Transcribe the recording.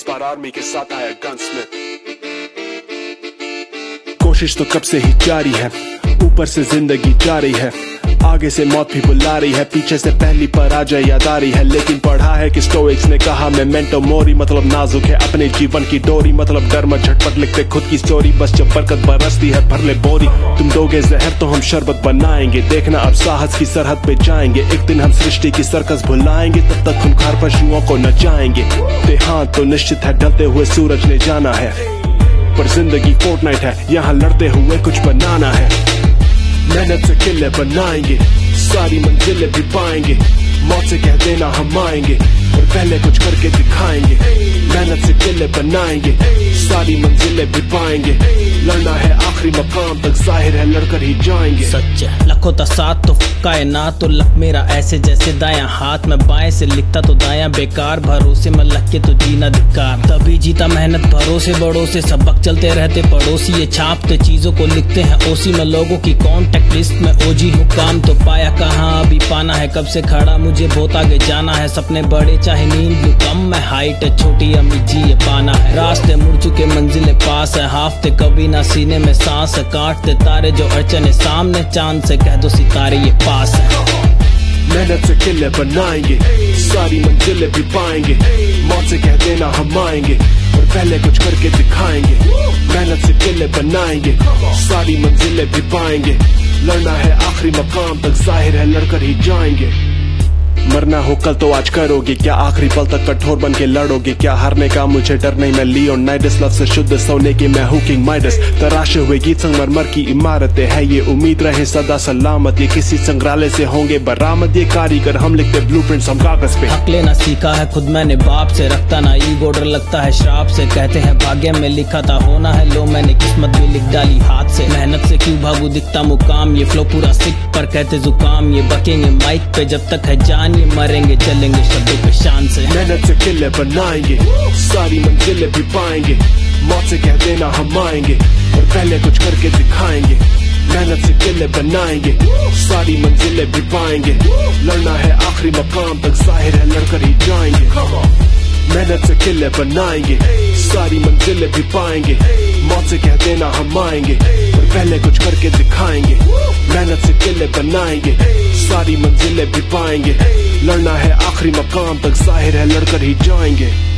इस बार आर्मी के साथ आया गन्समिथ। कोशिश तो कब से ही जारी है, ऊपर से जिंदगी जा रही है, आगे से मौत भी बुला रही है, पीछे से पहली पराजय याद आ रही है। लेकिन पढ़ा है कि स्टोइक्स ने कहा मेमेंटो मोरी, मतलब नाजुक है अपने जीवन की डोरी, मतलब डर मत झटपट लिखते खुद की स्टोरी, बस जब बरकत बरसती है भर ले बोरी। तुम दोगे जहर तो हम शरबत बनाएंगे, देखना अब साहस की सरहद पे जाएंगे, एक दिन हम सृष्टि की सर्कस भुलाएंगे, तब तक खूंखार पशुओं को नचाएंगे। देहांत तो निश्चित है, ढलते हुए सूरज ने जाना है, पर जिंदगी फोर्टनाइट है, यहाँ लड़ते हुए कुछ बनाना है। मेहनत से किले बनाएंगे, सारी मंजिलें भी पाएंगे, मौत से कह देना हम आएंगे, और पहले कुछ करके दिखाएंगे। मेहनत से किले बनाएंगे, सारी मंजिलें भी पाएंगे, लड़ना है आखिरी मकाम तक, जाहिर है लड़कर ही जाएंगे। सच लखों ता साथ तो कायनात तो लक मेरा ऐसे जैसे दायां हाथ में बाएं से लिखता तो दायां बेकार, भरोसे में लग के तो जीना धिक्कार, तभी जीता मेहनत भरोसे बड़ों से, सबक चलते रहते पड़ोसी, ये छापते चीजों को लिखते हैं ओसी में, लोगों की कॉन्टेक्ट लिस्ट में ओजी हूँ, काम तो पाया कहाँ अभी पाना है, कब से खड़ा मुझे बहुत आगे जाना है, सपने बड़े चाहे नींद भी कम, मैं हाइट छोटी अम्मी जी ये पाना है, रास्ते मुड़ चुके मंजिलें पास है, हाफते कभी ना सीने में सांस है, काटते तारे जो अड़चने सामने, चांद से कह दो सितारे ये पास है। मेहनत से किले बनाएंगे, सारी मंजिलें भी पाएंगे, मौत से कह देना हम आएंगे, और पहले कुछ करके दिखाएंगे। मेहनत से किले बनाएंगे, सारी मंजिलें भी पाएंगे, लड़ना है आखिरी मकाम तक, जाहिर है लड़कर ही जाएंगे। मरना हो कल तो आज करोगे क्या, आखिरी पल तक कठोर बन के लड़ोगे क्या, हारने का मुझे डर नहीं, मैं लियोनाइडस, लव से शुद्ध सोने की मैं हूँ किंग माइडस, तराशे हुए गीत संगमरमर की इमारतें है ये, उम्मीद रहे सदा सलामत, ये किसी संग्रहालय से होंगे बरामद, ये कारीगर हम लिखते ब्लूप्रिंट्स हम कागज पे। हक लेना सीखा है खुद मैंने बाप से, रखता ना ईगो डर लगता है श्राप से, कहते हैं भाग्य में लिखा था होना है, लो मैंने किस्मत भी लिख डाली हाथ से, मेहनत से क्यों भागू दिखता मुकाम, ये फ्लो पूरा सिक पर कहते जुकाम, ये बकेंगे माइक पे जब तक है जान, ये मरेंगे चलेंगे शब्दों पे शान से। मेहनत से किले बनाएंगे, सारी मंजिलें भी पाएंगे, मौत से कह देना हम आएंगे, और पहले कुछ करके दिखाएंगे। मेहनत से किले बनाएंगे, सारी मंजिलें भी पाएंगे, लड़ना है आखिरी मकाम तक, जाहिर है लड़कर ही जाएंगे। मेहनत से किले बनाएंगे, सारी मंजिलें भी पाएंगे, मौत से कह देना हम आएंगे, और पहले कुछ करके दिखाएंगे। मेहनत से किले बनाएंगे, सारी मंजिलें भी पाएंगे, लड़ना है आखिरी मकाम तक, जाहिर है लड़कर ही जाएंगे।